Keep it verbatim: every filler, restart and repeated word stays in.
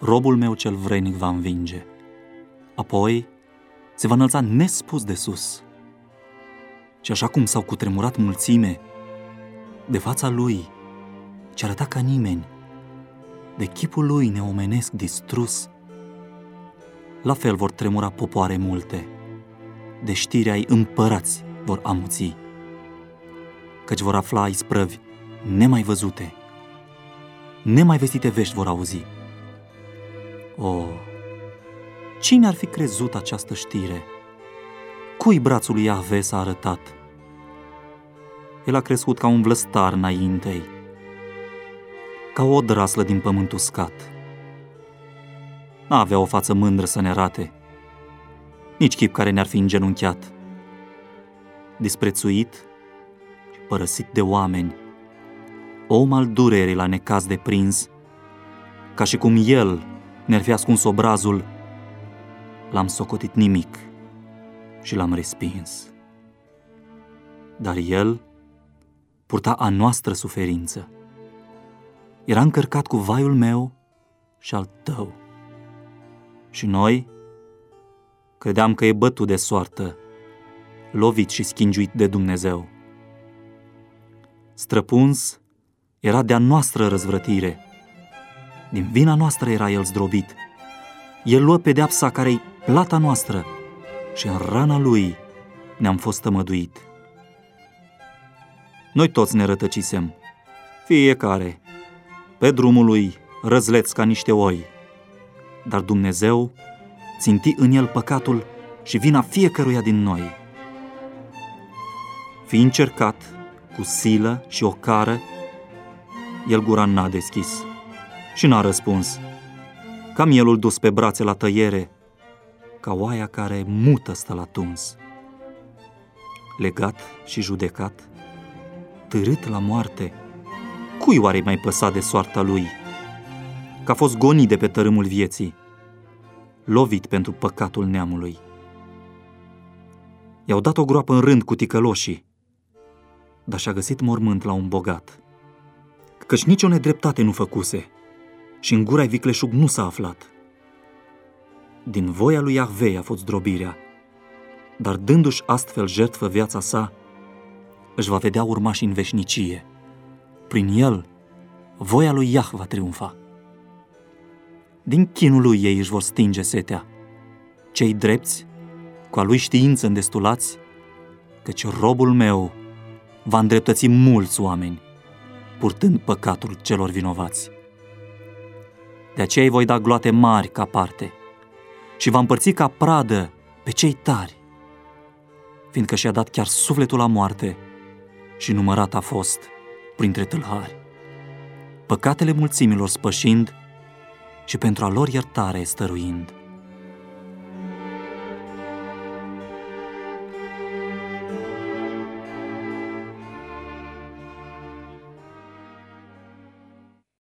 robul meu cel vrednic va învinge. Apoi se va înălța nespus de sus. Și așa cum s-au cutremurat mulțime de fața lui, ce arăta ca nimeni, de chipul lui neomenesc distrus, la fel vor tremura popoare multe, de știrea-i împărați vor amuți, căci vor afla isprăvi nemai văzute, nemai vestite vești vor auzi. O, cine ar fi crezut această știre? Cui brațul lui Iahve s-a arătat? El a crescut ca un vlăstar înaintei, ca o odraslă din pământ uscat. N-avea o față mândră să ne arate, nici chip care ne-ar fi îngenunchiat. Disprețuit și părăsit de oameni, om al durerii la necaz de prins, ca și cum el ne-ar fi ascuns obrazul, l-am socotit nimic și l-am respins. Dar el purta a noastră suferință. Era încărcat cu vaiul meu și al tău. Și noi credeam că e bătut de soartă, lovit și schingiuit de Dumnezeu. Străpuns era de-a noastră răzvrătire. Din vina noastră era el zdrobit. El luă pedeapsa care-i plata noastră și în rana lui ne-am fost tămăduit. Noi toți ne rătăcisem, fiecare, pe drumul lui răzleți ca niște oi, dar Dumnezeu ținti în el păcatul și vina fiecăruia din noi. Fiind încercat cu silă și ocară, el gura n-a deschis și n-a răspuns, ca mielul dus pe brațe la tăiere, ca oaia care mută stă la tuns. Legat și judecat, târât la moarte, cui oare mai păsa de soarta lui? Că a fost gonit de pe tărâmul vieții, lovit pentru păcatul neamului. I-au dat o groapă în rând cu ticăloșii, dar și-a găsit mormânt la un bogat, căci nicio nedreptate nu făcuse și în gura-i vicleșug nu s-a aflat. Din voia lui Iahve a fost zdrobirea, dar dându-și astfel jertfă viața sa, își va vedea urmași în veșnicie. Prin el, voia lui Iah va triumfa. Din chinul lui ei își vor stinge setea, cei drepți, cu a lui știință îndestulați, căci robul meu va îndreptăți mulți oameni, purtând păcatul celor vinovați. De aceea îi voi da gloate mari ca parte și va împărți ca pradă pe cei tari, fiindcă și-a dat chiar sufletul la moarte și numărat a fost printre tâlhari, păcatele mulțimilor spășind și pentru a lor iertare stăruind.